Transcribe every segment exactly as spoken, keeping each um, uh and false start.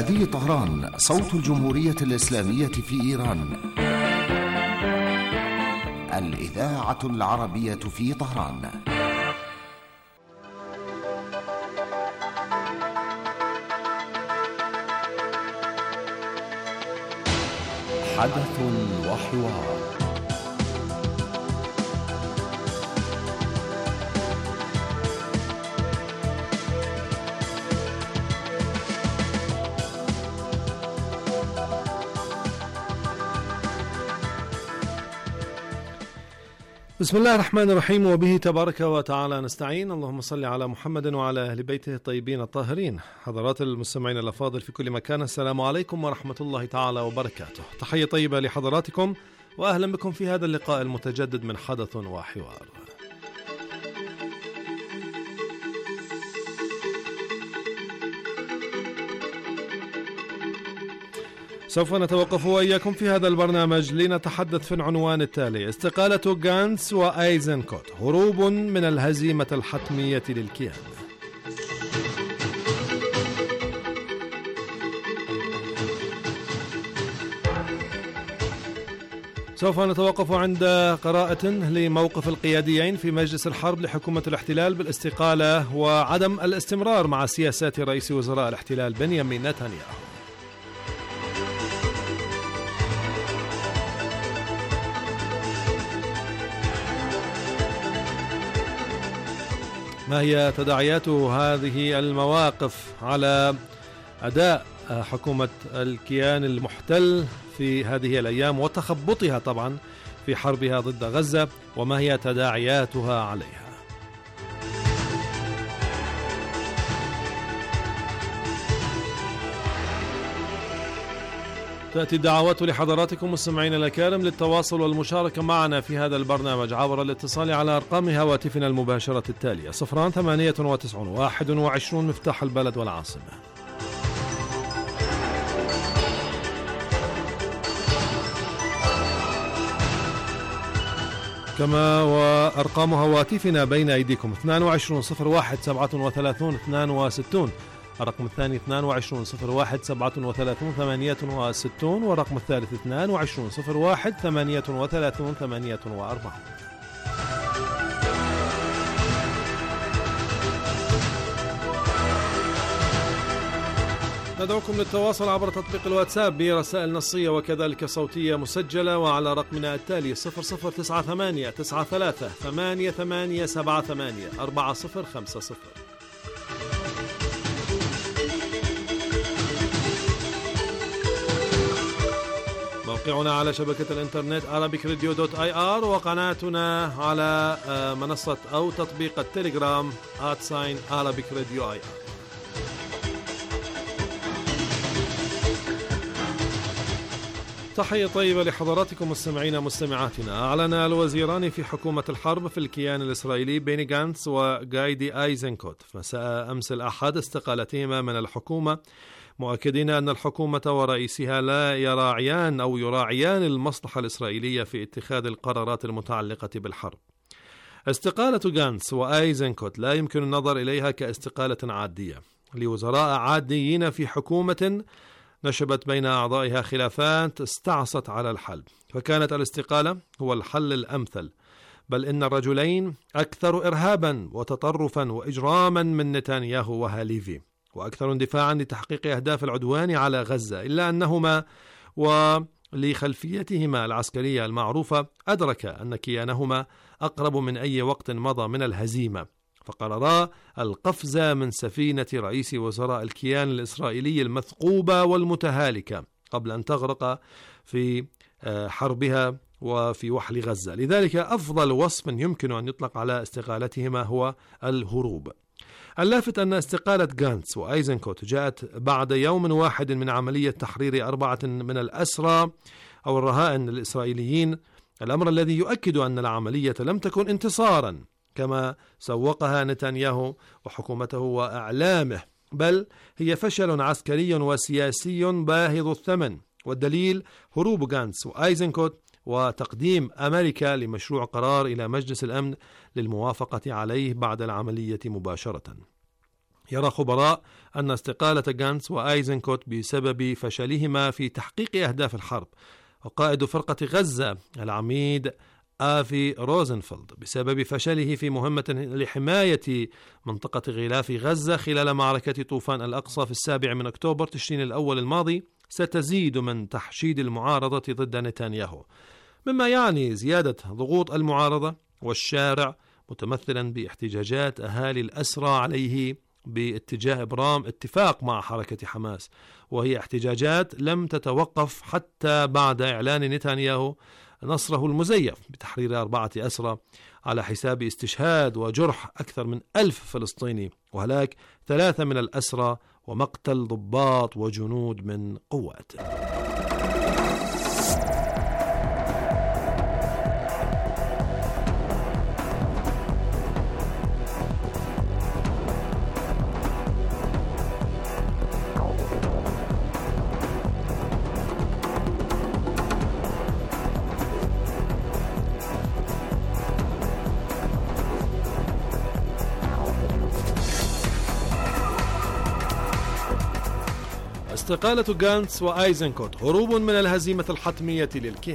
هذه طهران، صوت الجمهورية الإسلامية في إيران. الإذاعة العربية في طهران. حدث وحوار. بسم الله الرحمن الرحيم، وبه تبارك وتعالى نستعين. اللهم صل على محمد وعلى أهل بيته الطيبين الطاهرين. حضرات المستمعين الأفاضل في كل مكان، السلام عليكم ورحمة الله تعالى وبركاته. تحية طيبة لحضراتكم وأهلا بكم في هذا اللقاء المتجدد من حدث وحوار. سوف نتوقف وإياكم في هذا البرنامج لنتحدث في العنوان التالي: استقالة غانتس وأيزنكوت، هروب من الهزيمة الحتمية للكيان. سوف نتوقف عند قراءة لموقف القياديين في مجلس الحرب لحكومة الاحتلال بالاستقالة وعدم الاستمرار مع سياسات رئيس وزراء الاحتلال بنيامين نتنياهو. ما هي تداعيات هذه المواقف على أداء حكومة الكيان المحتل في هذه الأيام وتخبطها طبعا في حربها ضد غزة، وما هي تداعياتها عليها؟ تأتي الدعوات لحضراتكم مستمعين الأكارم للتواصل والمشاركة معنا في هذا البرنامج عبر الاتصال على أرقام هواتفنا المباشرة التالية: صفران ثمانية وتسعون واحد وعشرون مفتاح البلد والعاصمة، كما وأرقام هواتفنا بين أيديكم اثنان وعشرون صفر واحد سبعة وثلاثون اثنان وستون، الرقم الثاني اثنان وعشرون صفر واحد سبعة وثلاثون ثمانية وستون، والرقم الثالث اثنان وعشرون صفر واحد ثمانية وثلاثون ثمانية وأربعون. ندعوكم للتواصل عبر تطبيق الواتساب برسائل نصية وكذلك صوتية مسجلة، وعلى رقمنا التالي صفر صفر تسعة ثمانية تسعة ثلاثة ثمانية ثمانية سبعة ثمانية أربعة صفر خمسة صفر. موقعنا على شبكة الانترنت arabic radio dot i r، وقناتنا على منصة أو تطبيق التليجرام at sign arabic radio i r. تحية طيبة لحضراتكم مستمعينا مستمعاتنا. أعلن الوزيران في حكومة الحرب في الكيان الإسرائيلي بيني غانتس وغايدي أيزنكوت في مساء أمس الأحد استقالتهما من الحكومة، مؤكدين أن الحكومة ورئيسها لا يراعيان أو يراعيان المصلحة الإسرائيلية في اتخاذ القرارات المتعلقة بالحرب. استقالة غانتس وأيزنكوت لا يمكن النظر إليها كاستقالة عادية لوزراء عاديين في حكومة نشبت بين أعضائها خلافات استعصت على الحل، فكانت الاستقالة هو الحل الأمثل، بل إن الرجلين أكثر إرهابا وتطرفا وإجراما من نتنياهو وهاليفي، وأكثر اندفاعا لتحقيق أهداف العدوان على غزة، إلا أنهما ولخلفيتهما العسكرية المعروفة أدرك أن كيانهما أقرب من أي وقت مضى من الهزيمة، فقررا القفز من سفينة رئيس وزراء الكيان الإسرائيلي المثقوبة والمتهالكة قبل أن تغرق في حربها وفي وحل غزة. لذلك أفضل وصف يمكن أن يطلق على استقالتهما هو الهروب. اللافت أن استقالة غانتس وأيزنكوت جاءت بعد يوم واحد من عملية تحرير أربعة من الأسرى أو الرهائن الإسرائيليين، الأمر الذي يؤكد أن العملية لم تكن انتصارا كما سوقها نتنياهو وحكومته وأعلامه، بل هي فشل عسكري وسياسي باهظ الثمن، والدليل هروب غانتس وأيزنكوت وتقديم أمريكا لمشروع قرار إلى مجلس الأمن للموافقة عليه بعد العملية مباشرة. يرى خبراء أن استقالة غانتس وآيزنكوت بسبب فشلهما في تحقيق أهداف الحرب، وقائد فرقة غزة العميد آفي روزنفلد بسبب فشله في مهمة لحماية منطقة غلاف غزة خلال معركة طوفان الأقصى في السابع من أكتوبر تشرين الأول الماضي، ستزيد من تحشيد المعارضة ضد نتنياهو، مما يعني زيادة ضغوط المعارضة والشارع، متمثلا باحتجاجات أهالي الأسرى عليه باتجاه إبرام اتفاق مع حركة حماس، وهي احتجاجات لم تتوقف حتى بعد إعلان نتنياهو نصره المزيف بتحرير أربعة أسرى على حساب استشهاد وجرح أكثر من ألف فلسطيني وهلاك ثلاثة من الأسرى ومقتل ضباط وجنود من قواته. استقالة غانتس وآيزنكوت هروب من الهزيمة الحتمية للكيان.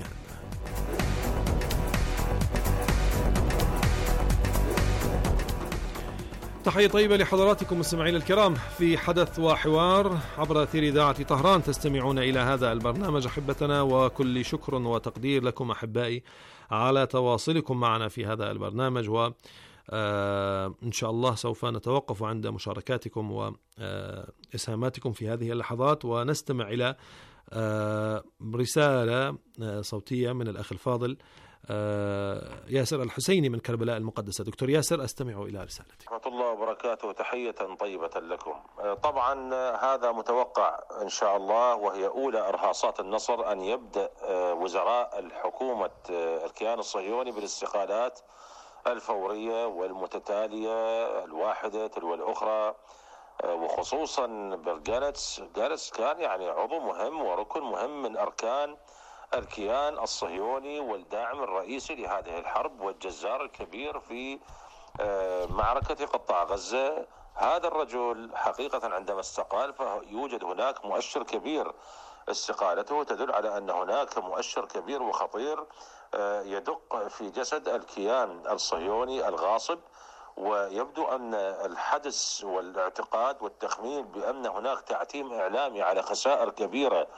تحية طيبة لحضراتكم مستمعين الكرام في حدث وحوار عبر أثير إذاعة طهران، تستمعون إلى هذا البرنامج أحبتنا، وكل شكر وتقدير لكم أحبائي على تواصلكم معنا في هذا البرنامج، و آه إن شاء الله سوف نتوقف عند مشاركاتكم وإسهاماتكم في هذه اللحظات، ونستمع إلى آه رسالة آه صوتية من الأخ الفاضل آه ياسر الحسيني من كربلاء المقدسة. دكتور ياسر، أستمع إلى رسالتك. ورحمة الله وبركاته، تحية طيبة لكم. طبعا هذا متوقع إن شاء الله، وهي أولى إرهاصات النصر أن يبدأ وزراء الحكومة الكيان الصهيوني بالاستقالات الفورية والمتتالية الواحدة تلو الأخرى، وخصوصا بالغانتس. غانتس كان يعني عضو مهم وركن مهم من أركان الكيان الصهيوني والداعم الرئيسي لهذه الحرب والجزار الكبير في معركة قطاع غزة. هذا الرجل حقيقة عندما استقال فيوجد هناك مؤشر كبير، استقالته تدل على أن هناك مؤشر كبير وخطير يدق في جسد الكيان الصهيوني الغاصب، ويبدو أن الحدس والاعتقاد والتخمين بأن هناك تعتيم إعلامي على خسائر كبيرة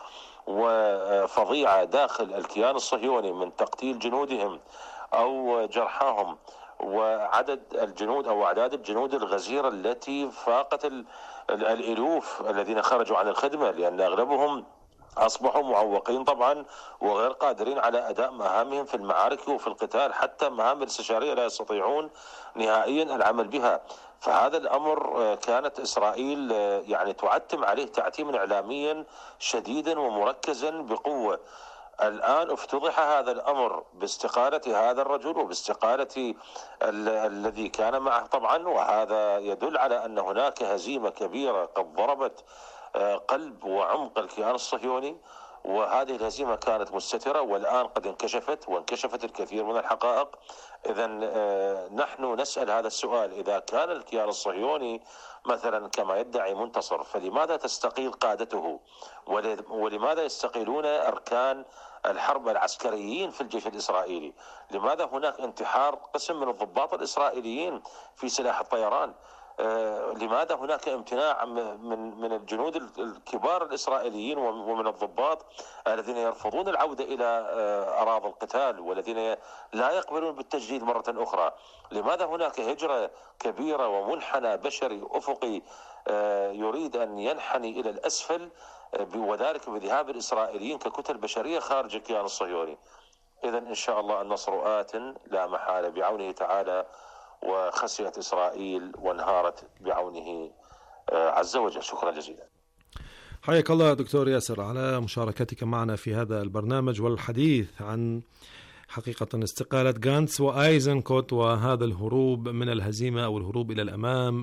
وفظيعة داخل الكيان الصهيوني من تقتيل جنودهم أو جرحهم، وعدد الجنود أو أعداد الجنود الغزيرة التي فاقت الألوف الذين خرجوا عن الخدمة، لأن أغلبهم أصبحوا معوقين طبعا وغير قادرين على أداء مهامهم في المعارك وفي القتال، حتى مهام الاستشارية لا يستطيعون نهائيا العمل بها. فهذا الأمر كانت إسرائيل يعني تعتم عليه تعتيما إعلاميا شديدا ومركزا بقوة. الآن افتضح هذا الأمر باستقالة هذا الرجل وباستقالة الذي كان معه طبعا، وهذا يدل على أن هناك هزيمة كبيرة قد ضربت قلب وعمق الكيان الصهيوني، وهذه الهزيمة كانت مستترة والآن قد انكشفت وانكشفت الكثير من الحقائق. إذا نحن نسأل هذا السؤال: إذا كان الكيان الصهيوني مثلا كما يدعي منتصر، فلماذا تستقيل قادته؟ ولماذا يستقيلون أركان الحرب العسكريين في الجيش الإسرائيلي؟ لماذا هناك انتحار قسم من الضباط الإسرائيليين في سلاح الطيران؟ لماذا هناك امتناع من من الجنود الكبار الإسرائيليين ومن الضباط الذين يرفضون العودة إلى أراضي القتال والذين لا يقبلون بالتجديد مرة أخرى؟ لماذا هناك هجرة كبيرة ومنحنى بشري أفقي يريد أن ينحني إلى الأسفل، وذلك بذهاب الإسرائيليين ككتل بشرية خارج الكيان الصهيوني؟ إذن إن شاء الله النصر آت لا محالة بعونه تعالى، وخسرت إسرائيل وانهارت بعونه عز وجل. شكرا جزيلا. حياك الله دكتور ياسر على مشاركتك معنا في هذا البرنامج والحديث عن حقيقة استقالة غانتس وآيزنكوت وهذا الهروب من الهزيمة أو الهروب إلى الأمام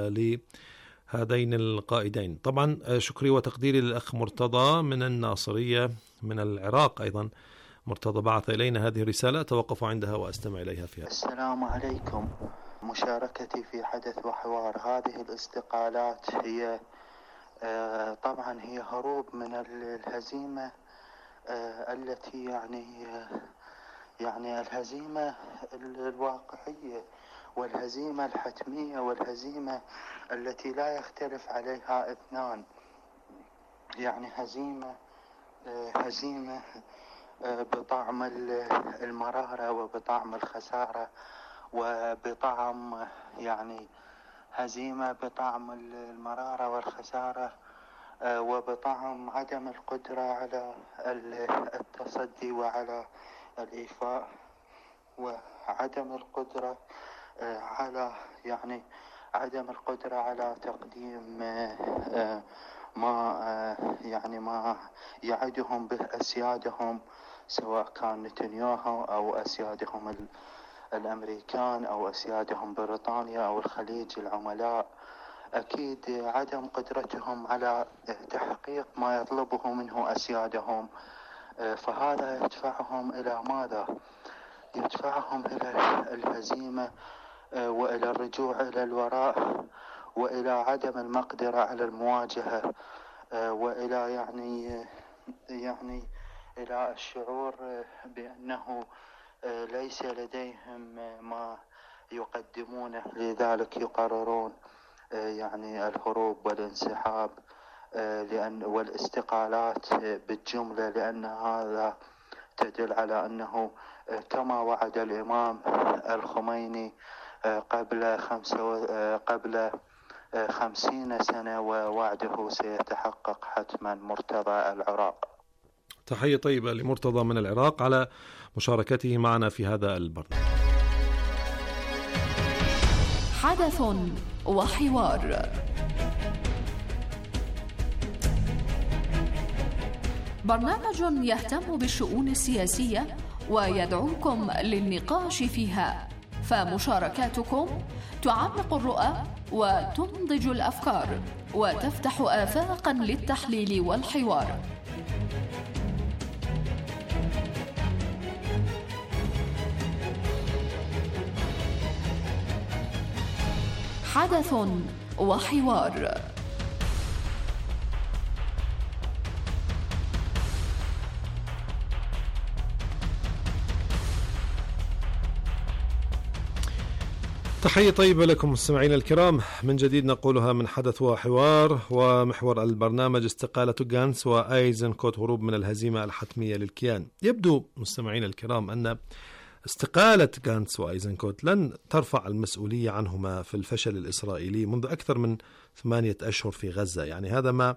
لهذين القائدين. طبعا شكري وتقديري للأخ مرتضى من الناصرية من العراق، أيضا مرتضى بعث إلينا هذه الرسالة، توقف عندها وأستمع إليها فيها. السلام عليكم. مشاركتي في حدث وحوار هذه الاستقالات هي طبعا هي هروب من الهزيمة التي يعني يعني الهزيمة الواقعية والهزيمة الحتمية والهزيمة التي لا يختلف عليها اثنان، يعني هزيمة هزيمة بطعم المرارة وبطعم الخسارة وبطعم يعني هزيمة بطعم المرارة والخسارة وبطعم عدم القدرة على التصدي وعلى الإيفاء وعدم القدرة على يعني عدم القدرة على تقديم ما يعني ما يعدهم به أسيادهم، سواء كان نتنياهو أو أسيادهم الأمريكان أو أسيادهم بريطانيا أو الخليج العملاء. أكيد عدم قدرتهم على تحقيق ما يطلبه منه أسيادهم، فهذا يدفعهم إلى ماذا؟ يدفعهم إلى الهزيمة وإلى الرجوع إلى الوراء وإلى عدم المقدرة على المواجهة وإلى يعني يعني إلى الشعور بأنه ليس لديهم ما يقدمونه، لذلك يقررون يعني الهروب والانسحاب لأن والاستقالات بالجملة، لأن هذا تدل على أنه كما وعد الإمام الخميني قبل خمسة قبل خمسين سنة ووعده سيتحقق حتما مرتضى العراق. تحية طيبة لمرتضى من العراق على مشاركته معنا في هذا البرنامج. حدث وحوار. برنامج يهتم بالشؤون السياسية ويدعوكم للنقاش فيها، فمشاركاتكم تعمق الرؤى وتنضج الأفكار وتفتح آفاقا للتحليل والحوار. حدث وحوار. تحية طيبة لكم مستمعينا الكرام، من جديد نقولها من حدث وحوار، ومحور البرنامج استقالة غانتس وأيزنكوت، هروب من الهزيمة الحتمية للكيان. يبدو مستمعينا الكرام أن استقالة غانتس وأيزنكوت لن ترفع المسؤولية عنهما في الفشل الإسرائيلي منذ أكثر من ثمانية أشهر في غزة. يعني هذا ما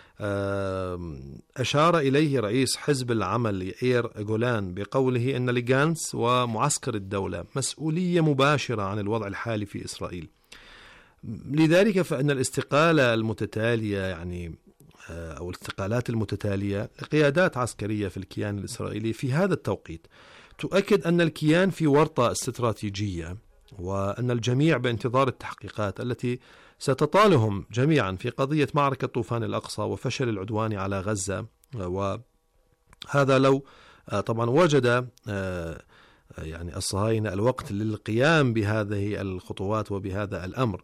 أشار إليه رئيس حزب العمل يائير غولان بقوله أن لغانتس ومعسكر الدولة مسؤولية مباشرة عن الوضع الحالي في إسرائيل. لذلك فإن الاستقالة المتتالية يعني أو الاستقالات المتتالية لقيادات عسكرية في الكيان الإسرائيلي في هذا التوقيت تؤكد أن الكيان في ورطة استراتيجية، وأن الجميع بانتظار التحقيقات التي ستطالهم جميعا في قضية معركة طوفان الأقصى وفشل العدوان على غزة. وهذا لو طبعا وجد يعني الصهاينة الوقت للقيام بهذه الخطوات وبهذا الأمر.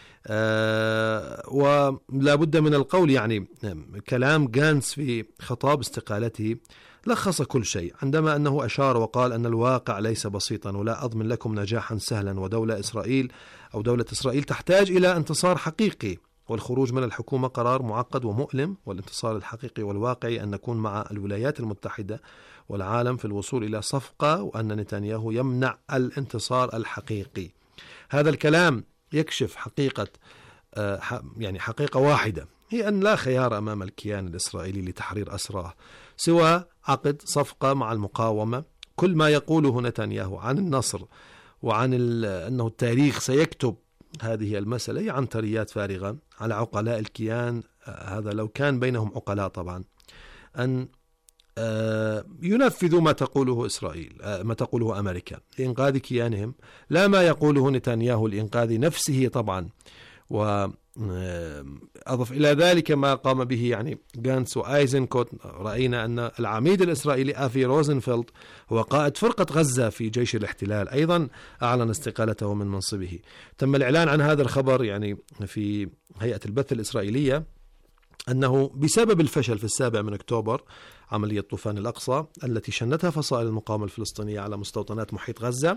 ولا بد من القول يعني كلام غانتس في خطاب استقالته لخص كل شيء، عندما أنه أشار وقال أن الواقع ليس بسيطا ولا أضمن لكم نجاحا سهلا، ودولة إسرائيل أو دولة إسرائيل تحتاج إلى انتصار حقيقي، والخروج من الحكومة قرار معقد ومؤلم، والانتصار الحقيقي والواقعي أن نكون مع الولايات المتحدة والعالم في الوصول إلى صفقة، وأن نتنياهو يمنع الانتصار الحقيقي. هذا الكلام يكشف حقيقة يعني حقيقة واحدة، هي أن لا خيار أمام الكيان الإسرائيلي لتحرير أسراه سوى عقد صفقة مع المقاومة. كل ما يقوله نتنياهو عن النصر وعن أنه التاريخ سيكتب هذه المسألة هي عنتريات فارغة على عقلاء الكيان، هذا لو كان بينهم عقلاء طبعا، أن ينفذوا ما تقوله إسرائيل ما تقوله أمريكا لإنقاذ كيانهم، لا ما يقوله نتنياهو لإنقاذ نفسه طبعا أضف إلى ذلك ما قام به يعني غانتس وآيزنكوت. رأينا أن العميد الإسرائيلي آفي روزنفلد هو قائد فرقة غزة في جيش الاحتلال أيضا أعلن استقالته من منصبه. تم الإعلان عن هذا الخبر يعني في هيئة البث الإسرائيلية أنه بسبب الفشل في السابع من أكتوبر عملية طوفان الأقصى التي شنتها فصائل المقاومة الفلسطينية على مستوطنات محيط غزة،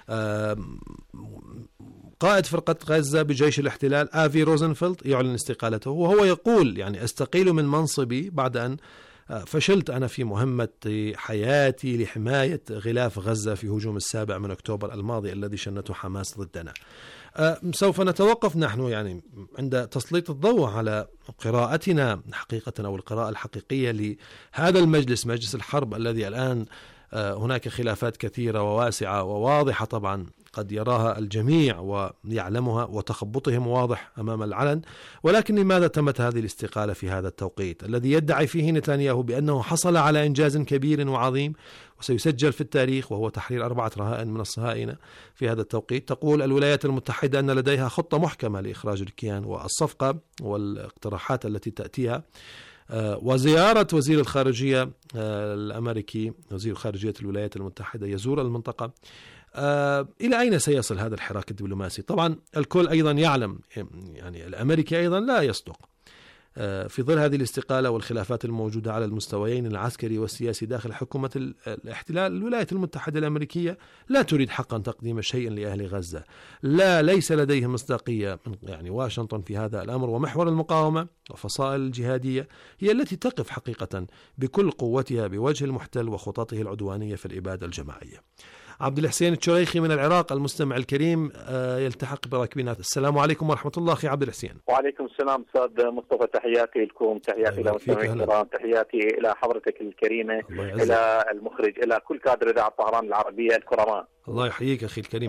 قائد فرقة غزة بجيش الاحتلال آفي روزنفلد يعلن استقالته، وهو يقول يعني أستقيل من منصبي بعد أن فشلت أنا في مهمة حياتي لحماية غلاف غزة في هجوم السابع من أكتوبر الماضي الذي شنته حماس ضدنا. سوف نتوقف نحن يعني عند تسليط الضوء على قراءتنا حقيقة أو القراءة الحقيقية لهذا المجلس، مجلس الحرب الذي الآن هناك خلافات كثيرة وواسعة وواضحة طبعا قد يراها الجميع ويعلمها وتخبطهم واضح أمام العلن، ولكن لماذا تمت هذه الاستقالة في هذا التوقيت الذي يدعي فيه نتنياهو بأنه حصل على إنجاز كبير وعظيم وسيسجل في التاريخ وهو تحرير أربعة رهائن من الصهاينة في هذا التوقيت؟ تقول الولايات المتحدة أن لديها خطة محكمة لإخراج الكيان والصفقة والاقتراحات التي تأتيها، وزيارة وزير الخارجية الأمريكي وزير خارجية الولايات المتحدة يزور المنطقة. إلى أين سيصل هذا الحراك الدبلوماسي؟ طبعا الكل أيضا يعلم يعني الأمريكي أيضا لا يصدق في ظل هذه الاستقالة والخلافات الموجودة على المستويين العسكري والسياسي داخل حكومة الاحتلال. الولايات المتحدة الأمريكية لا تريد حقا تقديم شيء لأهل غزة، لا ليس لديهم مصداقية من يعني واشنطن في هذا الأمر، ومحور المقاومة وفصائل الجهادية هي التي تقف حقيقة بكل قوتها بوجه المحتل وخططه العدوانية في الإبادة الجماعية. عبد الحسين الشريخي من العراق المستمع الكريم يلتحق براكبنا. السلام عليكم ورحمة الله أخي عبد الحسين. وعليكم السلام أستاذ مصطفى، تحياتي لكم، تحياتي إلى مستمعي الكرام، تحياتي إلى حضرتك الكريمة، إلى المخرج، إلى كل كادر إذاعة طهران العربية الكرماء. الله يحييك أخي الكريم.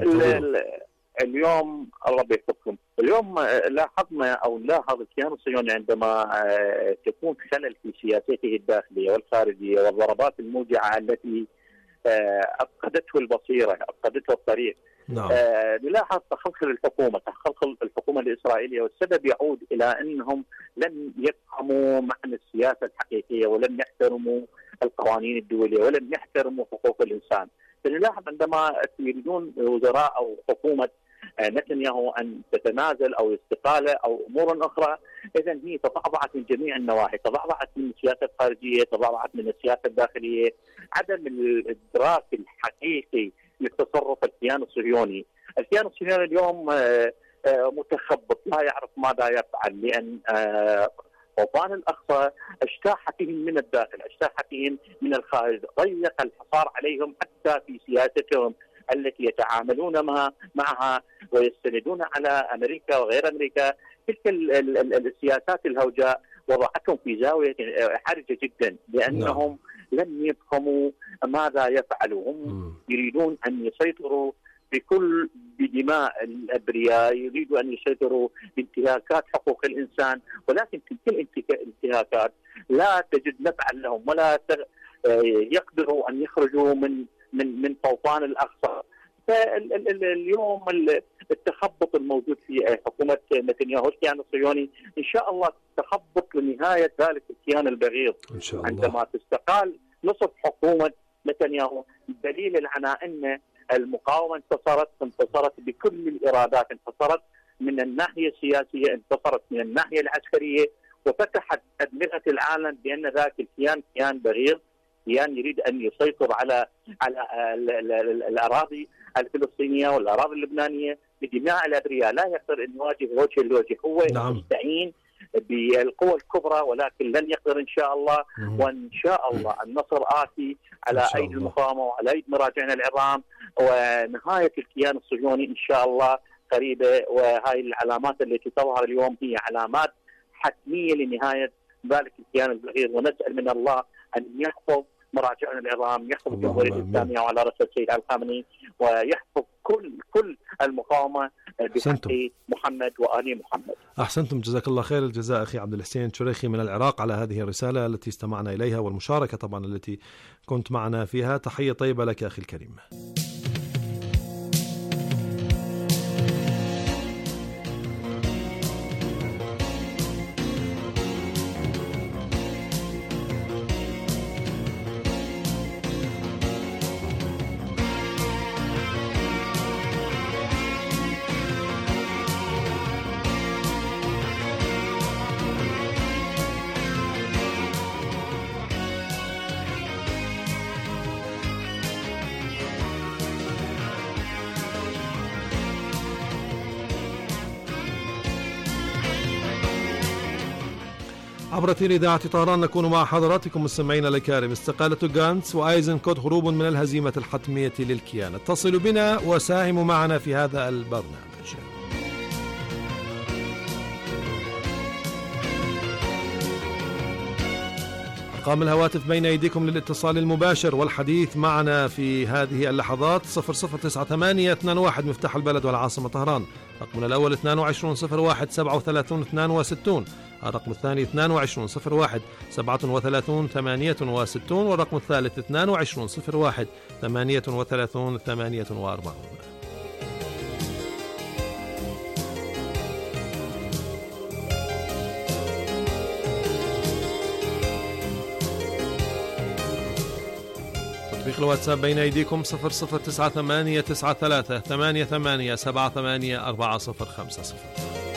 اليوم الله بيحفظكم. اليوم لاحظنا أو لاحظ الكيان الصهيوني عندما تكون خلل في سياسته الداخلية والخارجية والضربات الموجعة التي أفقدته البصيرة، أفقدته الطريق. نعم. آه نلاحظ تخلخل الحكومة، تخلخل الحكومة الإسرائيلية، والسبب يعود إلى أنهم لم يفهموا معنى السياسة الحقيقية ولم يحترموا القوانين الدولية ولم يحترموا حقوق الإنسان. فنلاحظ عندما يريدون وزراء أو حكومة نتنياهو أن تتنازل أو استقالة أو أمور أخرى، إذن هي تضعضعت من جميع النواحي، تضعضعت من السياسة الخارجية، تضعضعت من السياسة الداخلية، عدم الإدراك الحقيقي لتصرف الكيان الصهيوني. الكيان الصهيوني اليوم متخبط لا يعرف ماذا يفعل، لأن طوفان الأقصى اجتاحتهم من الداخل، اجتاحتهم من الخارج، ضيق الحصار عليهم حتى في سياستهم التي يتعاملون معها ويستندون على أمريكا وغير أمريكا. تلك السياسات الهوجاء وضعتهم في زاوية حرجة جدا، لأنهم لم يفهموا ماذا يفعلوا. هم يريدون أن يسيطروا بكل بدماء الأبرياء، يريدوا أن يسيطروا بانتهاكات حقوق الإنسان، ولكن تلك الانتهاكات لا تجد نفعا لهم ولا يقدروا أن يخرجوا من من من طوفان الأقصى. فاليوم التخبط الموجود في حكومة نتنياهو الكيان الصهيوني إن شاء الله تخبط لنهاية ذلك الكيان البغيض إن شاء الله. عندما تستقال نصف حكومة نتنياهو دليل على أن المقاومة انتصرت، انتصرت بكل الإرادات، انتصرت من الناحية السياسية، انتصرت من الناحية العسكرية، وفتحت أدمغة العالم بأن ذاك الكيان كيان بغيض، كيان يريد أن يسيطر على على الأراضي الفلسطينية والأراضي اللبنانية بدماء الأبرياء. لا يقدر أن يواجه وجه لوجه، هو نعم. يستعين بالقوى الكبرى ولكن لن يقدر إن شاء الله. وإن شاء الله النصر آتي على أيدي المقاومة وعلى أيدي مراجعنا العظام، ونهاية الكيان الصهيوني إن شاء الله قريبة. وهاي العلامات التي تظهر اليوم هي علامات حتمية لنهاية ذلك الكيان البغيض، ونسأل من الله أن يحفظ مراجعنا العظام، يحفظ الجمهورية الإسلامية وعلى رأس السيد الخامنئي، ويحفظ كل كل المقاومة بحق محمد وآل محمد. أحسنتم، جزاك الله خير الجزاء أخي عبد الحسين الشريخي من العراق على هذه الرسالة التي استمعنا إليها والمشاركة طبعا التي كنت معنا فيها. تحية طيبة لك أخي الكريم. عبر أثير إذاعة طهران نكون مع حضراتكم مستمعينا الكرام. استقالة غانتس وأيزنكوت هروب من الهزيمة الحتمية للكيان. اتصلوا بنا وساهموا معنا في هذا البرنامج. أرقام الهواتف بين أيديكم للاتصال المباشر والحديث معنا في هذه اللحظات صفر صفر تسعة ثمانية اثنان واحد مفتاح البلد والعاصمة طهران. رقمنا الأول اثنان وعشرين صفر واحد سبعة وثلاثين اثنان وستين، الرقم الثاني اثنان وعشرين صفر واحد سبعة وثلاثين ثمانية وستين، والرقم الثالث اثنان وعشرين صفر واحد ثمانية وثلاثين ثمانية وأربعين. تطبيق الواتساب بين أيديكم صفر صفر تسعة ثمانية تسعة ثلاثة ثمانية ثمانية سبعة ثمانية أربعة صفر خمسة صفر.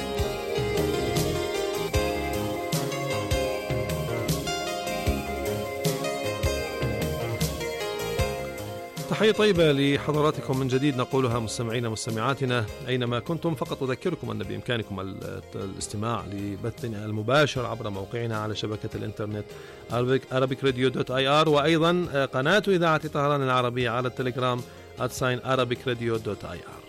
تحية طيبة لحضراتكم من جديد نقولها مستمعينا مستمعاتنا أينما كنتم. فقط أذكركم أن بإمكانكم الاستماع لبثنا المباشر عبر موقعنا على شبكة الإنترنت arabic radio دوت آي آر، وأيضا قناة إذاعة طهران العربية على التليجرام at sign arabic radio دوت آي آر.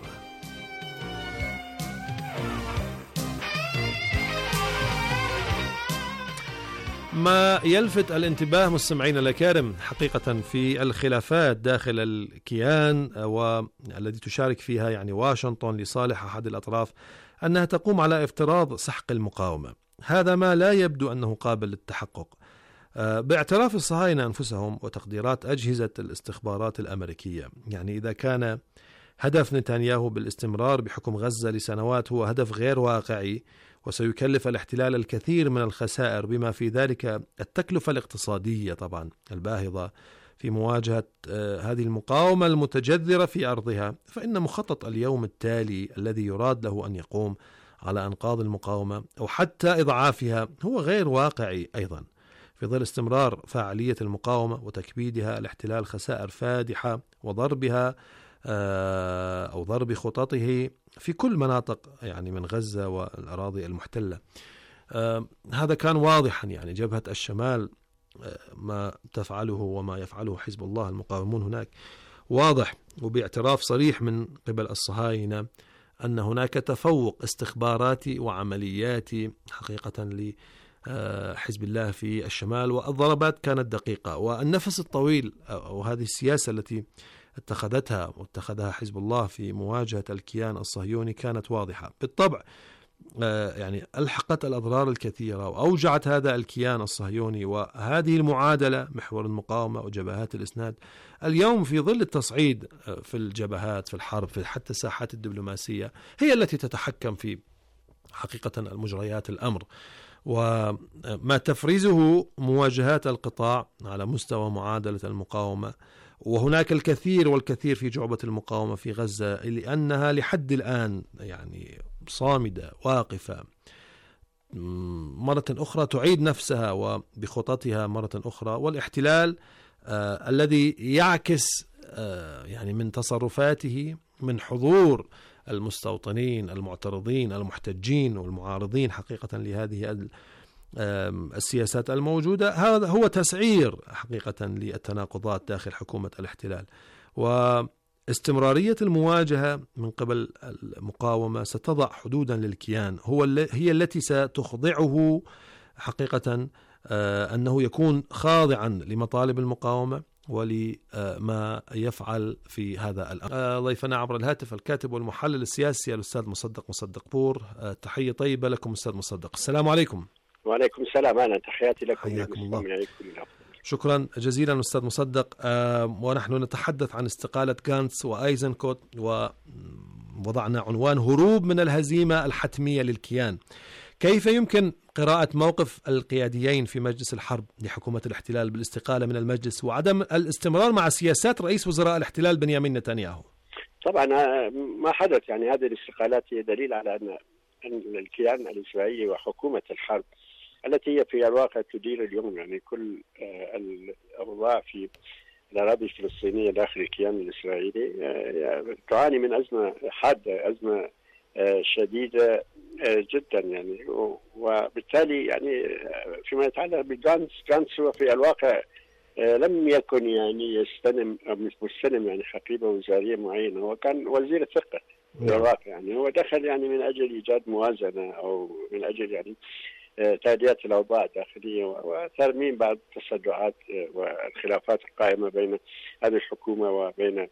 ما يلفت الانتباه مستمعينا الكرام حقيقة في الخلافات داخل الكيان والذي تشارك فيها يعني واشنطن لصالح أحد الأطراف أنها تقوم على افتراض سحق المقاومة. هذا ما لا يبدو أنه قابل للتحقق باعتراف الصهاينة أنفسهم وتقديرات أجهزة الاستخبارات الأمريكية. يعني إذا كان هدف نتنياهو بالاستمرار بحكم غزة لسنوات هو هدف غير واقعي وسيكلف الاحتلال الكثير من الخسائر بما في ذلك التكلفة الاقتصادية طبعا الباهظة في مواجهة هذه المقاومة المتجذرة في أرضها، فإن مخطط اليوم التالي الذي يراد له أن يقوم على أنقاض المقاومة أو حتى إضعافها هو غير واقعي أيضا في ظل استمرار فاعلية المقاومة وتكبيدها الاحتلال خسائر فادحة وضربها أو ضرب خططه في كل مناطق يعني من غزة والأراضي المحتلة. هذا كان واضحا يعني جبهة الشمال ما تفعله وما يفعله حزب الله المقاومون هناك واضح، وباعتراف صريح من قبل الصهاينة أن هناك تفوق استخباراتي وعملياتي حقيقة لحزب الله في الشمال، والضربات كانت دقيقة، والنفس الطويل وهذه السياسة التي اتخذتها واتخذها حزب الله في مواجهة الكيان الصهيوني كانت واضحة بالطبع. يعني ألحقت الأضرار الكثيرة وأوجعت هذا الكيان الصهيوني، وهذه المعادلة محور المقاومة وجبهات الإسناد اليوم في ظل التصعيد في الجبهات في الحرب في حتى الساحات الدبلوماسية هي التي تتحكم في حقيقة المجريات الأمر، وما تفرزه مواجهات القطاع على مستوى معادلة المقاومة. وهناك الكثير والكثير في جعبة المقاومة في غزة لأنها لحد الآن يعني صامدة واقفة، مرة أخرى تعيد نفسها وبخططها مرة أخرى، والاحتلال آه الذي يعكس آه يعني من تصرفاته من حضور المستوطنين المعترضين المحتجين والمعارضين حقيقة لهذه السياسات الموجودة، هذا هو تسعير حقيقة للتناقضات داخل حكومة الاحتلال. واستمرارية المواجهة من قبل المقاومة ستضع حدودا للكيان هو هي التي ستخضعه حقيقة أنه يكون خاضعا لمطالب المقاومة ولما يفعل في هذا الأمر. ضيفنا عبر الهاتف الكاتب والمحلل السياسي الأستاذ مصدق مصدق بور. تحية طيبة لكم أستاذ مصدق. السلام عليكم. وعليكم السلام. أنا تحياتي لكم. حياكم الله. شكرا جزيلا أستاذ مصدق. آه ونحن نتحدث عن استقالة غانتس وأيزنكوت ووضعنا عنوان هروب من الهزيمة الحتمية للكيان. كيف يمكن قراءة موقف القياديين في مجلس الحرب لحكومة الاحتلال بالاستقالة من المجلس وعدم الاستمرار مع سياسات رئيس وزراء الاحتلال بنيامين نتنياهو؟ طبعا ما حدث يعني هذه الاستقالات هي دليل على أن الكيان الإسرائيلي وحكومة الحرب التي هي في الواقع تدير اليوم يعني كل الأوضاع في الأراضي الفلسطينية داخل الكيان الإسرائيلي تعاني من أزمة حادة، أزمة شديدة جدا يعني. وبالتالي يعني فيما يتعلق بغانتس، غانتس هو في الواقع لم يكن يعني يستلم أو مستلم يعني حقيبة وزارية معينة، هو كان وزير الثقة في الواقع يعني. هو دخل يعني من أجل إيجاد موازنة أو من أجل يعني تهدئة الأوضاع الداخلية وترميم بعض التصدعات والخلافات القائمة بين هذه الحكومة وبين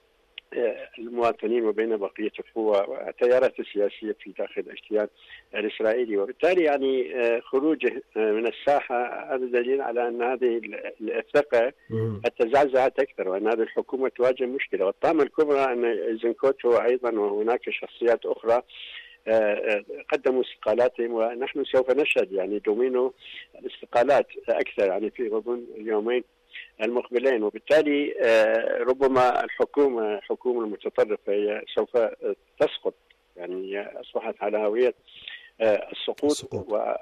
المواطنين وبين بقية القوى والتيارات السياسية في داخل الكيان الإسرائيلي. وبالتالي يعني خروجه من الساحة هذا دليل على أن هذه الثقة تزعزعت أكثر، وأن هذه الحكومة تواجه مشكلة. والطامة الكبرى أن إيزنكوت هو أيضا وهناك شخصيات أخرى قدموا استقالاتهم، ونحن سوف نشهد يعني دومينو الاستقالات أكثر يعني في غضون اليومين المقبلين. وبالتالي ربما الحكومة الحكومة المتطرفة هي سوف تسقط، يعني هي أصبحت على هوية السقوط. و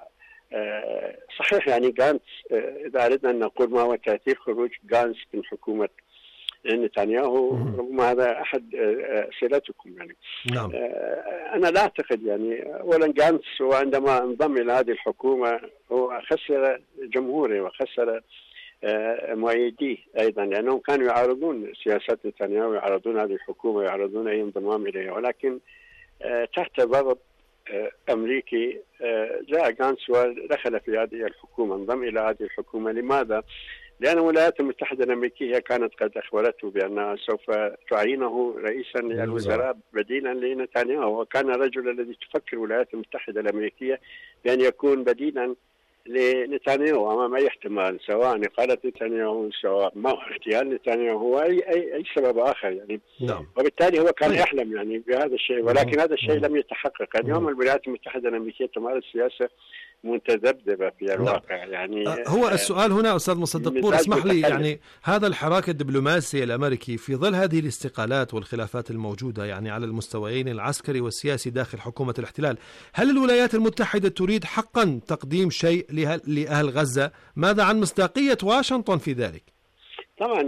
صحيح يعني غانتس، إذا أردنا أن نقول ما هو تأثير خروج غانتس من حكومة نتنياهو، ربما هذا أحد أسئلتكم يعني. نعم. أنا لا أعتقد يعني. أولا غانتس هو عندما انضم إلى هذه الحكومة هو خسر جمهوره وخسر مؤيديه أيضا، لأنهم كانوا يعارضون سياسات نتنياهو، يعارضون هذه الحكومة، يعارضون أي انضمام إليها. ولكن تحت ضغط أمريكي جاء غانتس ودخل في هذه الحكومة، انضم إلى هذه الحكومة. لماذا؟ لأن الولايات المتحدة الأمريكية كانت قد أخبرته بأنها سوف تعينه رئيسا للوزراء بديلا لنتنياهو، وكان الرجل الذي تفكر الولايات المتحدة الأمريكية بأن يكون بديلا لنتنياهو أمام أي احتمال، سواء إقالة نتنياهو، سواء ما اغتيال نتنياهو، أو أي أي أي سبب آخر يعني. نعم. وبالتالي هو كان يحلم يعني بهذا الشيء، ولكن هذا الشيء لم يتحقق. اليوم الولايات المتحدة الأمريكية تمارس سياسة متذبذبة في الواقع يعني. هو السؤال هنا أستاذ مصدق بور، اسمح لي يعني، هذا الحراك الدبلوماسي الأمريكي في ظل هذه الاستقالات والخلافات الموجودة يعني على المستويين العسكري والسياسي داخل حكومة الاحتلال، هل الولايات المتحدة تريد حقا تقديم شيء لأهل غزة؟ ماذا عن مصداقية واشنطن في ذلك؟ طبعا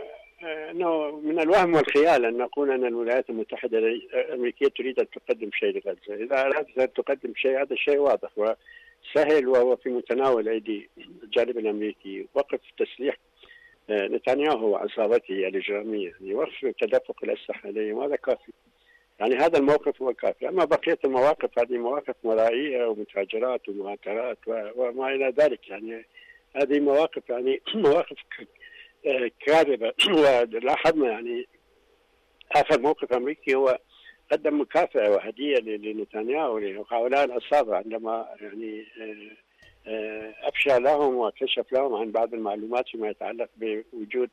أنه من الوهم والخيال أن نقول أن الولايات المتحدة الأمريكية تريد أن تقدم شيء لغزة. إذا أرادت أن تقدم شيء هذا الشيء واضح وسهل وهو في متناول أيدي الجانب الأمريكي. وقف تسليح نتنياهو وعصابته الإجرامية، يعني وقف تدفق الأسلحة عليهم، هذا كافي. يعني هذا الموقف هو كافي. أما بقية المواقف هذه مواقف مرائية ومتاجرات ومهاترات وما إلى ذلك، يعني هذه مواقف يعني مواقف كاذبة. ولاحظنا يعني آخر موقف أمريكي هو قدم مكافأة وهدية لنتنياهو وهؤلاء العصابة عندما يعني أفشى لهم وكشف لهم عن بعض المعلومات فيما يتعلق بوجود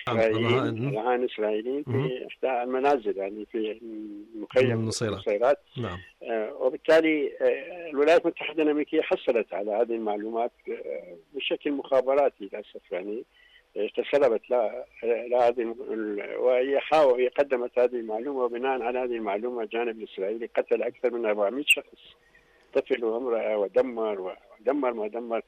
رهائن إسرائيليين في إحدى المنازل يعني في مخيم النصيرات. نعم. وبالتالي الولايات المتحدة الأمريكية حصلت على هذه المعلومات بشكل مخابراتي للأسف يعني. تسربت لا لا هذه، وهي حاول قدمت هذه المعلومة، وبناء على هذه المعلومة الجانب الإسرائيلي قتل أكثر من أربعمائة شخص، طفل وامرأة، ودمر ودمر ودمر،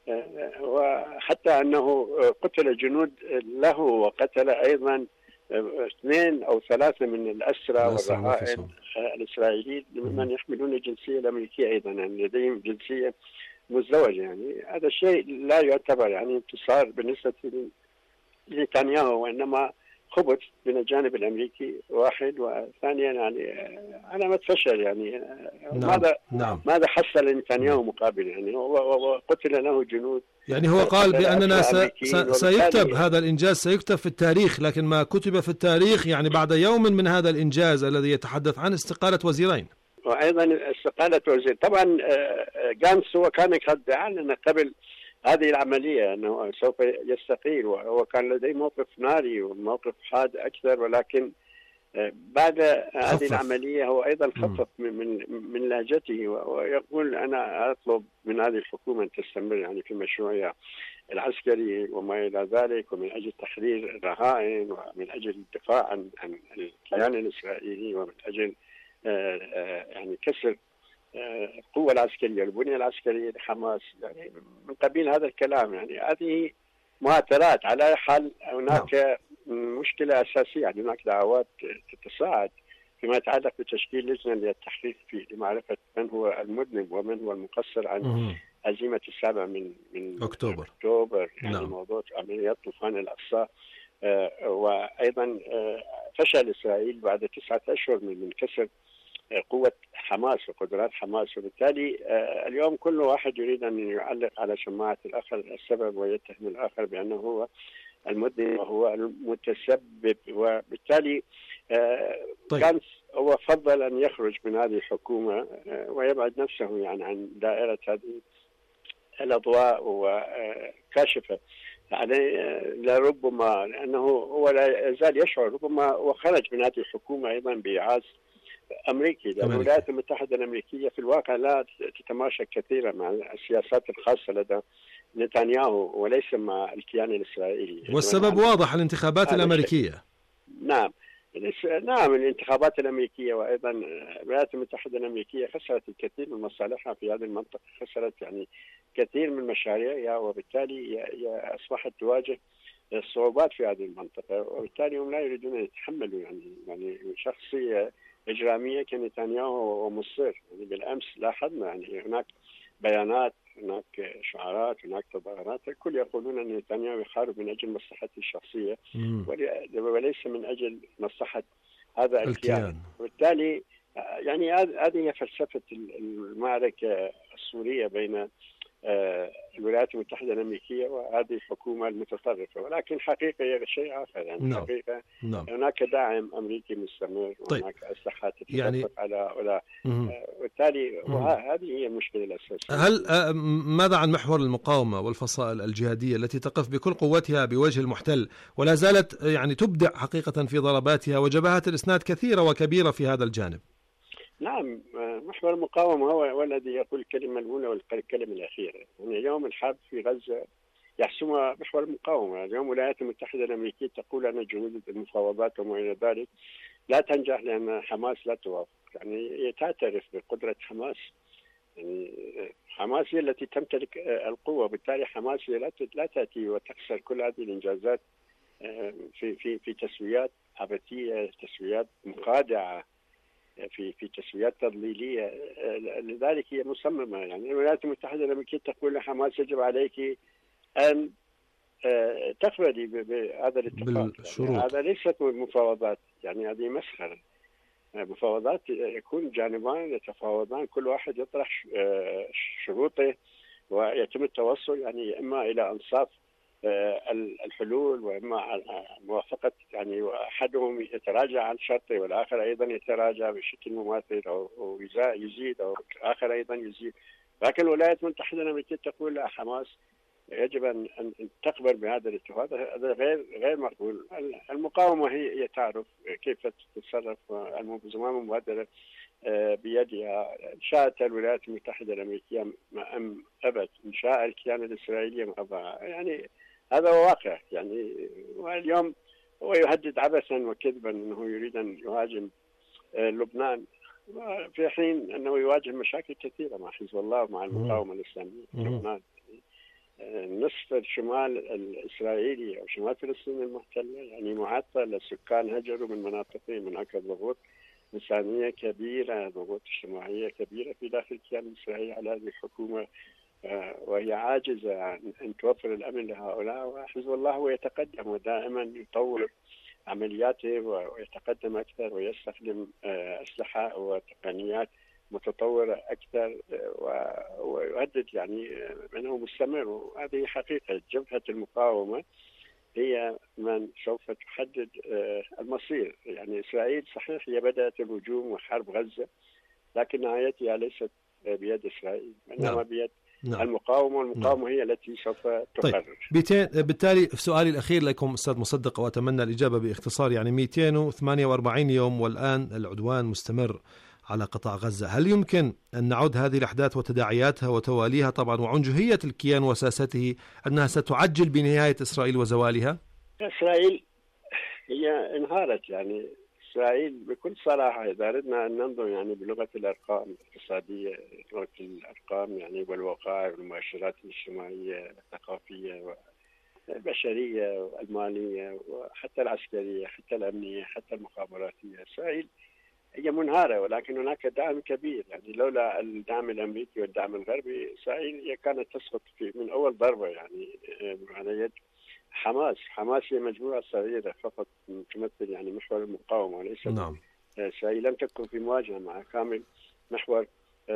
وحتى أنه قتل جنود له، وقتل أيضا اثنين أو ثلاثة من الأسرى والرهائن الإسرائيليين ممن يحملون الجنسية الأمريكية أيضا، يعني لديهم جنسية مزدوجة. يعني هذا الشيء لا يعتبر يعني انتصار بالنسبة لنتنياهو، وإنما خبث من الجانب الأمريكي واحد، وثانيا يعني علامة فشل يعني. نعم. ماذا نعم. ماذا حصل نتنياهو مقابل يعني؟ وقتل له جنود. يعني هو قال بأننا سيكتب هذا الإنجاز، سيكتب في التاريخ، لكن ما كتب في التاريخ يعني بعد يوم من هذا الإنجاز الذي يتحدث عن استقالة وزيرين، وأيضا استقالة وزير. طبعا غانتس هو كان قد أعلن قبل هذه العملية أنه سوف يستقيل، وهو كان لديه موقف ناري وموقف حاد أكثر، ولكن بعد هذه العملية هو أيضا خفف من من من لهجته، ويقول أنا أطلب من هذه الحكومة أن تستمر يعني في مشروعها العسكري وما إلى ذلك، ومن أجل تحرير الرهائن، ومن أجل الدفاع عن عن الكيان الإسرائيلي، ومن أجل يعني كسر القوة العسكرية والبنية العسكرية لحماس، يعني من قبيل هذا الكلام. يعني هذه مهاترات. على حال هناك مشكلة أساسية، يعني هناك دعوات تتصاعد فيما يتعلق بتشكيل لجنة للتحقيق في لمعرفة من هو المذنب ومن هو المقصر عن هزيمة السابع من من أكتوبر, أكتوبر يعني نعم. موضوع عمليات طوفان الأقصى. آه وأيضا آه فشل إسرائيل بعد تسعة أشهر من كسر آه قوة حماس وقدرات حماس، وبالتالي آه اليوم كل واحد يريد أن يعلق على شماعة الآخر السبب ويتهم الآخر بأنه هو المذنب وهو المتسبب، وبالتالي آه طيب. كان هو فضل أن يخرج من هذه الحكومة آه ويبعد نفسه يعني عن دائرة هذه الأضواء وكاشفة يعني لربما لأنه هو لا يزال يشعر ربما وخرج من هذه الحكومة أيضا بإعاز أمريكي، لأن الولايات المتحدة الأمريكية في الواقع لا تتماشى كثيرا مع السياسات الخاصة لدى نتنياهو وليس مع الكيان الإسرائيلي. والسبب واضح، الانتخابات الأمريكية. نعم نعم الانتخابات الأمريكية، وأيضا الولايات المتحدة الأمريكية خسرت الكثير من مصالحها في هذه المنطقة، خسرت يعني كثير من مشاريعها، وبالتالي هي أصبحت تواجه الصعوبات في هذه المنطقة، وبالتالي هم لا يريدون أن يتحملوا يعني يعني شخصية إجرامية كنتنياهو ومصر. يعني بالأمس لاحظنا يعني هناك بيانات، هناك شعارات، هناك تظاهرات، الكل يقولون أن نتنياهو يحارب من أجل مصلحته الشخصية وليس من أجل مصلحة هذا الكيان. وبالتالي يعني هذه هي فلسفة المعركة السورية بين الولايات المتحدة الأمريكية وهذه الحكومة المتطرفة، ولكن حقيقة هي شيء آخر يعني نعم. حقيقة نعم. هناك داعم أمريكي مستمر، وهناك طيب. أسلحة تتطبق يعني على هؤلاء، وبالتالي هذه هي المشكلة الأساسية. هل ماذا عن محور المقاومة والفصائل الجهادية التي تقف بكل قوتها بوجه المحتل ولا زالت يعني تبدع حقيقة في ضرباتها وجبهات الإسناد كثيرة وكبيرة في هذا الجانب؟ نعم محور المقاومة هو الذي يقول الكلمة الأولى والكلمة الأخيرة. يعني اليوم الحرب في غزة يحسمها محور المقاومة. اليوم الولايات المتحدة الأمريكية تقول أن جهود المفاوضات وما إلى ذلك لا تنجح لأن حماس لا توافق. يعني تعترف بقدرة حماس، يعني حماس هي التي تمتلك القوة، بالتالي حماس هي لا تأتي وتكسر كل هذه الإنجازات في في في تسويات عبثية، تسويات مخادعة، في في تسويات تضليليه. لذلك هي مصممه. يعني الولايات المتحده الامريكيه تقول لحماس يجب عليك ان تقبلي بهذا الاتفاق. يعني هذا ليست مفاوضات، يعني هذه مسخره. مفاوضات يكون جانبان يتفاوضان، كل واحد يطرح شروطه ويتم التوصل يعني اما الى انصاف الحلول واما موافقه، يعني احدهم يتراجع عن شرطه والاخر ايضا يتراجع بشكل مماثل او يزيد او اخر ايضا يزيد. لكن الولايات المتحده الامريكيه تقول لا، حماس يجب ان تقبل بهذا الاتفاق، هذا غير غير مقبول. المقاومه هي هي تعرف كيف تتصرف، الزمام المبادره بيدها. إن شاءت الولايات المتحده الامريكيه ام ابت، ان شاء الكيان الاسرائيلي ام ابى، يعني هذا واقع. يعني واليوم هو يهدد عبثا وكذبا انه يريد ان يهاجم لبنان، في حين انه يواجه مشاكل كثيره مع حزب الله ومع المقاومه الاسلاميه في لبنان. نصف الشمال الاسرائيلي او شمال فلسطين المحتله يعني معطل، السكان هجروا من مناطقهم، هناك ضغوط إنسانية كبيرة، ضغوط اجتماعية كبيرة في داخل الكيان الإسرائيلي على هذه الحكومة، وهي عاجزة عن أن توفر الأمن لهؤلاء. وحزب الله هو يتقدم ودائما يطور عملياته ويتقدم أكثر ويستخدم أسلحة وتقنيات متطورة أكثر ويهدد يعني أنه مستمر. وهذه حقيقة. جبهة المقاومة هي من سوف تحدد المصير. يعني إسرائيل صحيح هي بدأت الهجوم وحرب غزة، لكن نهايتها ليست بيد إسرائيل، إنما بيد نعم. المقاومة، والمقاومة نعم. هي التي سوف تقرر. طيب بالتالي في سؤالي الأخير لكم أستاذ مصدق، وأتمنى الإجابة باختصار، يعني مئتين وثمانية وأربعين يوم والآن العدوان مستمر على قطاع غزة، هل يمكن أن نعد هذه الأحداث وتداعياتها وتواليها طبعا وعنجهية الكيان وساسته أنها ستعجل بنهاية إسرائيل وزوالها؟ إسرائيل هي انهارت. يعني إسرائيل بكل صراحة إذا أردنا أن ننظر يعني بلغة الأرقام الاقتصادية، لغة الأرقام يعني والوقائع والمؤشرات الاجتماعية الثقافية والبشرية والمالية وحتى العسكرية حتى الأمنية حتى المخابراتية، إسرائيل هي منهارة، ولكن هناك دعم كبير. يعني لولا الدعم الأمريكي والدعم الغربي إسرائيل هي كانت تسقط في من أول ضربة يعني على يد حماس. حماس هي مجموعة صغيرة فقط تمثل يعني محور المقاومة وليس نعم. إسرائيل لم تكن في مواجهة مع كامل محور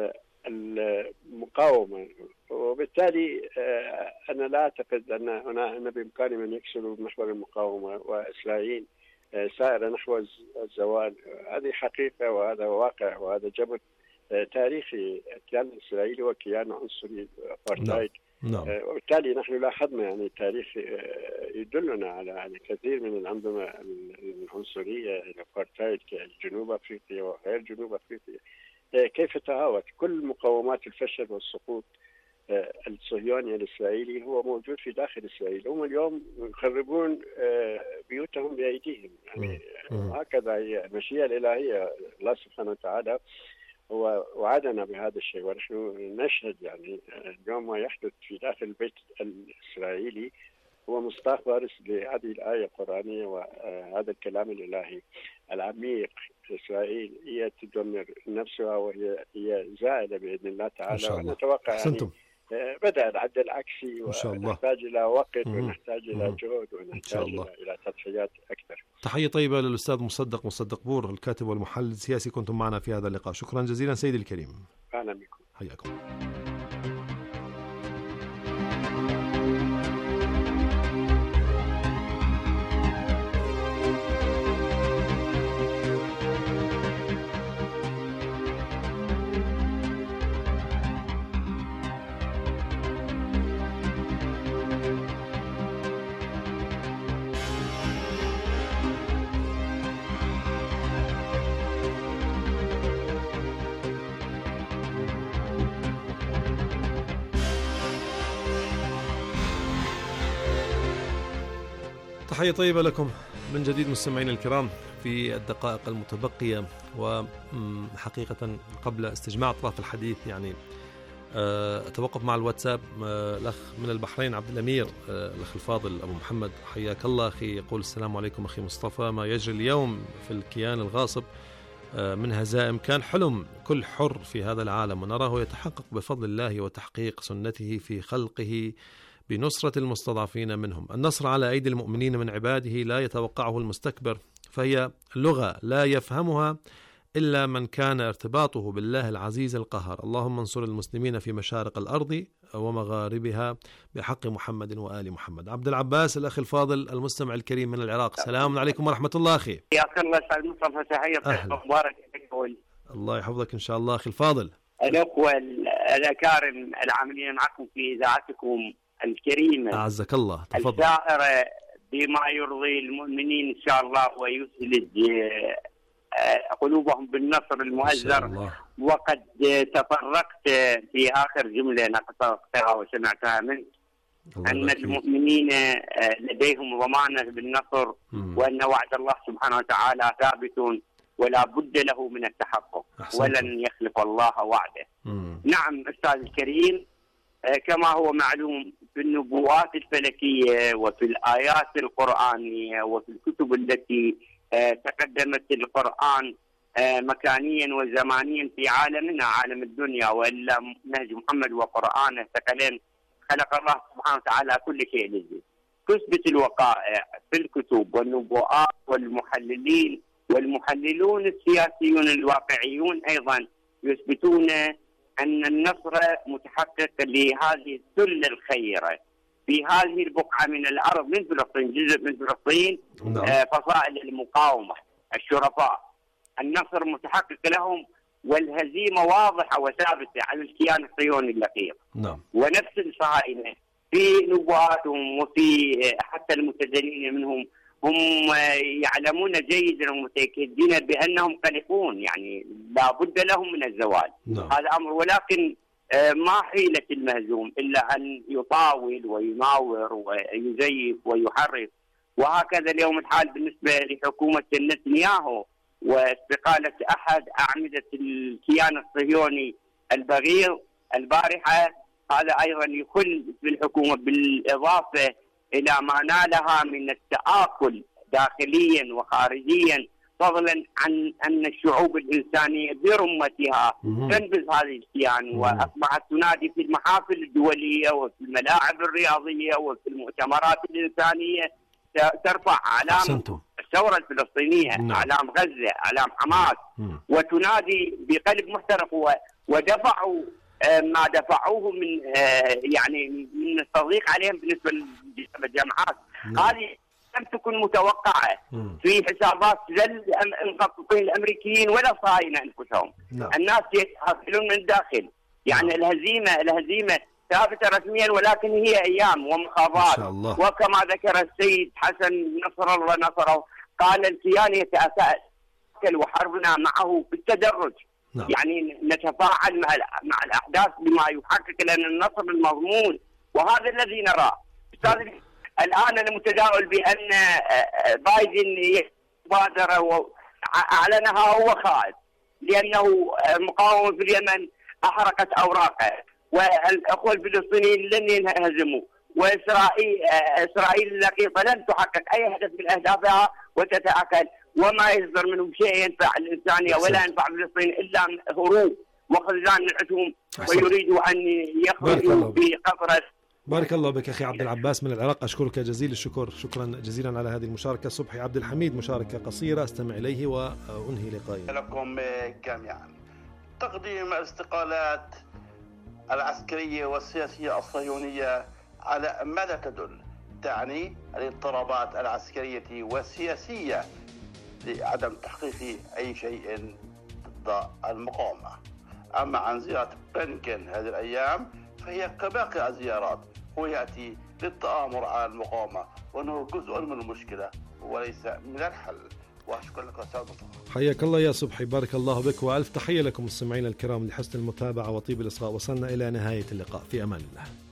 المقاومة، وبالتالي أنا لا أعتقد أن هنا أن بإمكان من يكسروا محور المقاومة وإسرائيل سائر نحو الزوال. هذه حقيقة وهذا واقع وهذا جبر تاريخي. الكيان الإسرائيلي هو كيان عنصري أبارتايد. نعم. وبالتالي نحن لاحظنا يعني التاريخ يدلنا على يعني كثير من الأنظمة العنصرية الأبارتايد كجنوب أفريقيا وغير جنوب أفريقيا كيف تهاوت. كل مقومات الفشل والسقوط الصهيوني الإسرائيلي هو موجود في داخل إسرائيل. هم اليوم يخربون بيوتهم بأيديهم يعني هكذا هي المشيئة الإلهية. الله سبحانه وتعالى هو وعدنا بهذا الشيء، ونحن نشهد يعني اليوم ما يحدث في داخل البيت الإسرائيلي هو مصداق بارز لهذه الآية القرآنية وهذا الكلام الإلهي العميق. إسرائيل هي تدمر نفسها وهي هي زائلة بإذن الله تعالى، ونتوقع يعني بدأ العد العكسي ونحتاج إلى وقت مم. ونحتاج إلى جهد ونحتاج إلى تضحيات أكثر. تحية طيبة للأستاذ مصدق مصدق بور الكاتب والمحلل السياسي، كنتم معنا في هذا اللقاء. شكرا جزيلا سيدي الكريم. أهلا بكم. حياكم. تحية طيبة لكم من جديد مستمعين الكرام في الدقائق المتبقية. وحقيقة قبل استجماع أطراف الحديث يعني أتوقف مع الواتساب. الأخ من البحرين عبد الأمير الأخ الفاضل أبو محمد حياك الله أخي، يقول السلام عليكم أخي مصطفى. ما يجري اليوم في الكيان الغاصب من هزائم كان حلم كل حر في هذا العالم، ونراه يتحقق بفضل الله وتحقيق سنته في خلقه بنصرة المستضعفين منهم. النصر على أيدي المؤمنين من عباده لا يتوقعه المستكبر، فهي لغة لا يفهمها إلا من كان ارتباطه بالله العزيز القهار. اللهم انصر المسلمين في مشارق الأرض ومغاربها بحق محمد وآل محمد. عبد العباس الأخ الفاضل المستمع الكريم من العراق، السلام عليكم ورحمة الله أخي. حياك الله أستاذ مصطفى، تحية مبارك لك. الله يحفظك إن شاء الله أخي الفاضل. الأخوة الأكارم العاملين معكم في إذاعتكم الكريمة أعزك الله، تفضل. السائرة بما يرضي المؤمنين إن شاء الله ويثلج قلوبهم بالنصر المؤزر. وقد تطرقت في آخر جملة نقطتها وسمعتها منك أن المؤمنين لديهم ضمانة بالنصر مم. وأن وعد الله سبحانه وتعالى ثابت ولا بد له من التحقق أحسنت. ولن يخلف الله وعده. مم. نعم أستاذ الكريم، كما هو معلوم في النبوات الفلكية وفي الآيات القرآنية وفي الكتب التي تقدمت القرآن مكانيا وزمانيا في عالمنا عالم الدنيا، وإلا نهج محمد وقرآنه ثقلين خلق الله سبحانه وتعالى كل شيء لذي. تثبت الوقائع في الكتب والنبوءات والمحللين والمحللون السياسيون الواقعيون أيضا يثبتون أن النصر متحقق لهذه السلة الخيرة في هذه البقعة من الأرض من فلسطين، جزء من فلسطين. نعم. فصائل المقاومة الشرفاء النصر متحقق لهم، والهزيمة واضحة وثابتة على الكيان الصهيوني اللقيق. نعم. ونفس الصهاينة في نبواتهم وفي حتى المتدينين منهم هم يعلمون جيدا ومتأكدين بأنهم قلقون، يعني لا بد لهم من الزوال. نعم. هذا أمر، ولكن ما حيلة المهزوم إلا أن يطاول ويناور ويزيف ويحرف. وهكذا اليوم الحال بالنسبة لحكومة نتنياهو واستقالة أحد أعمدة الكيان الصهيوني البغيض البارحة، هذا أيضا يخل بالحكومة، بالإضافة إلى ما نالها من التآكل داخليا وخارجيا فضلا عن أن الشعوب الإنسانية برمتها تنبذ هذا الكيان، وأصبحت تنادي في المحافل الدولية وفي الملاعب الرياضية وفي المؤتمرات الإنسانية ترفع أعلام الثورة الفلسطينية، نعم. أعلام غزة، أعلام حماس، مم. وتنادي بقلب محترق، ودفعوا ما دفعوه من يعني من التضييق عليهم بالنسبة للجامعات، نعم. هذه لم تكن متوقعة مم. في حسابات لا المخططين الأمريكيين ولا الصهاينة أنفسهم، نعم. الناس يحصلون من الداخل، يعني نعم. الهزيمة الهزيمة ثابتة رسميا، ولكن هي أيام ومخاضات، وكما ذكر السيد حسن نصر الله نصره قال الكيان يتأكل وحربنا معه بالتدرج، نعم. يعني نتفاعل مع مع الأحداث بما يحقق لنا النصر المضمون، وهذا الذي نراه. أستاذ الآن المتداول بأن بايدن بادر وأعلنها هو خائف، لأنه المقاومة في اليمن أحرقت أوراقه، والأخوة الفلسطينيين لن ينهزموا، وإسرائيل إسرائيل اللقيطة لن تحقق أي هدف من أهدافها وتتأكل، وما يصدر منهم شيء ينفع الإنسانية ولا ينفع فلسطين إلا هروب وخذلان العتوم، ويريدوا أن يخرجوا بقطرة. بارك الله بك أخي عبد العباس من العراق، أشكرك جزيل الشكر، شكرا جزيلا على هذه المشاركة. صبحي عبد الحميد مشاركة قصيرة استمع إليه وأنهي لقائي. لكم جميعا. تقديم الاستقالات العسكرية والسياسية الصهيونية على ماذا تدل؟ تعني الاضطرابات العسكرية والسياسية لعدم تحقيق أي شيء ضد المقاومة. أما عن زيارة بلينكن هذه الأيام فهي كباقي الزيارات، هو يأتي للتآمر على المقاومة، وأنه جزء من المشكلة وليس من الحل. وأشكر لك أستاذ مصطفى. حياك الله يا صبحي، بارك الله بك، وألف تحية لكم مستمعينا الكرام لحسن المتابعة وطيب الإصغاء. وصلنا إلى نهاية اللقاء، في أمان الله.